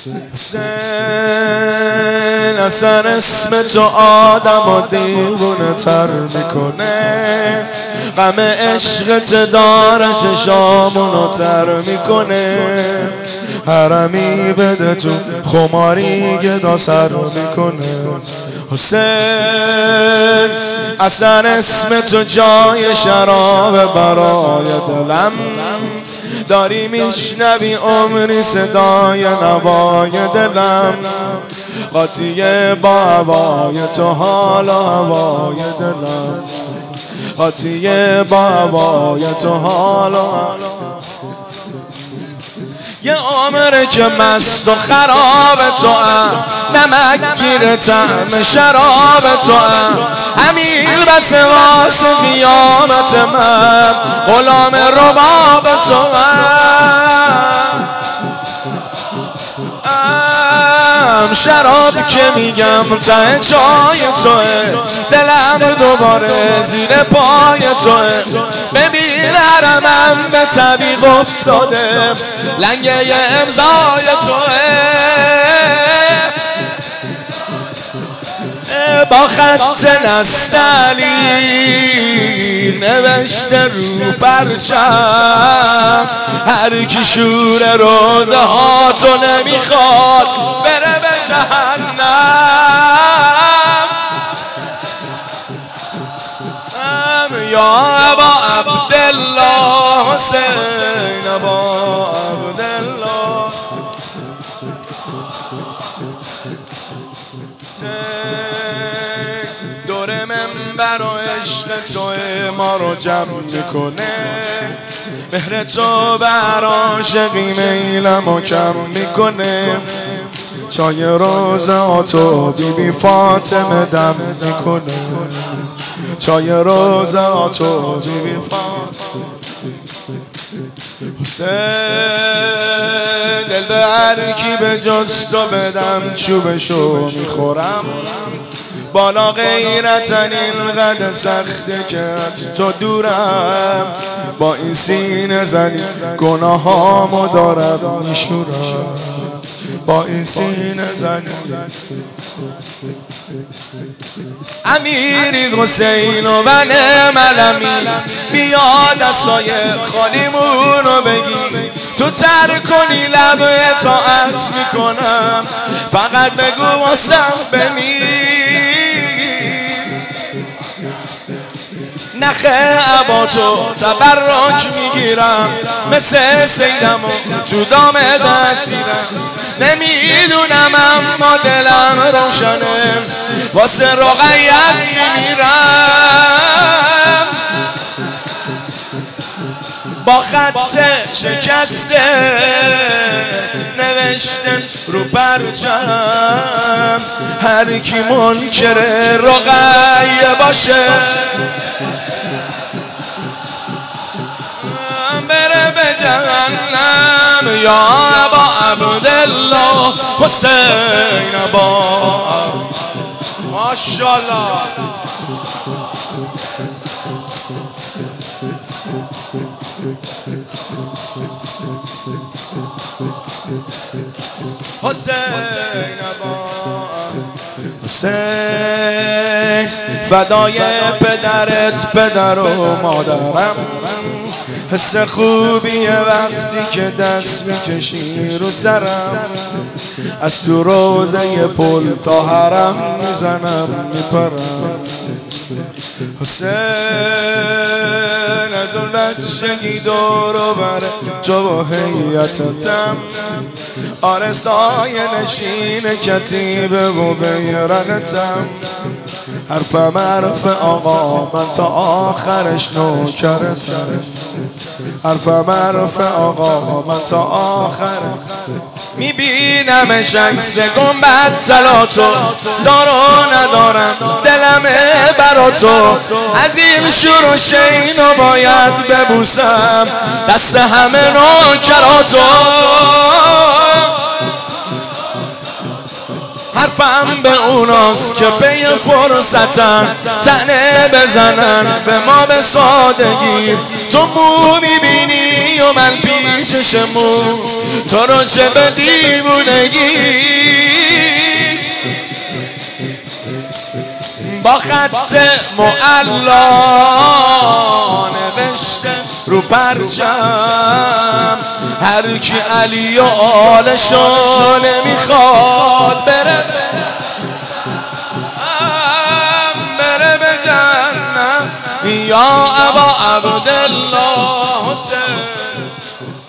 حسین اثر اسم تو آدم و دیوونه تر میکنه، غم عشقت داره چشامونو تر میکنه، حرمی بده تو خماری گدا سر میکنه. حسین اثر اسم تو جای شراب برای دلم داری، میشنوی عمری صدای نوای دلم، قاطیه با هوای تو حالا هوای دلم، قاطیه با هوای تو حالا. یه عمره که مست و خراب تو هم، نمک گیر طعم شراب تو هم، همین بس واسه قیامت من غلام رباب تو هم. شراب که میگم ته چای توه، دلم دوباره زیر پای توه، ببین حرمم به طبیق افتاده، لنگه امضای توه، با خط نستعلیق نوشته رو پرچم، هر کی شور روزه ها تو نمیخواد بره به جهنم. یا ابا عبدالله حسین ابا عبدالله دور منبر و عشق تو ما رو جمع میکنه، مهر تو بر عاشقی میلم و کم میکنه، چای روزاتو بیبی فاطمه دم میکنه، چای روزاتو بیبی فاطمه. حسین دل به هر کی به جز تو بدم چوبشو میخورم، بالا غیرتن اینقدر سخته که تو دورم، با این سینه زنی گناهامو دارم میشورم، با این سینه زنی. امیری حسین و نعم الامین، بیا دستای خالیمونو بگی، تو تر کنی لب اطاعت میکنم، فقط بگو واسم بمیر. نخه عبا تو تبرک میگیرم، مثل سیدم و تو دام دستیرم، نمیدونم اما دلم روشنه، واسه رقیت میمیرم، با خط شکسته نوشته رو پرچم، هر کی منکر رقیه باشه بره به جهنم. یا ابا عبدالله حسین ابا ماشاءالله. حسین ابا حسین فدای پدرت پدر و مادرم، حس خوبیه وقتی که دست میکشی رو سرم، از تو روزه پل تا حرم میزنم میپرم. حسین از اون بچگی دور و بر تو و حیاتتم، آره سایه نشین کتیبه و بیرقتم، حرفم حرف آقا من تا آخرش نوکرتم، حرفم حرف آقا من تا آخر. میبینمش عکس گنبد طلاتو، دارو ندارم دلمه برا تو، از این شور و شینو باید ببوسم دست همه نوکراتو. حرفم به اوناست که پی فرصتن تنه بزنن به ما به سادگی. تو مو میبینی و من پیشش مو، تو رو چه به دیوونگی. با خط معلا نوشته رو پرچم هر کی علی و آلشو نمیخواد بره به جنت. یا ابا عبدالله حسین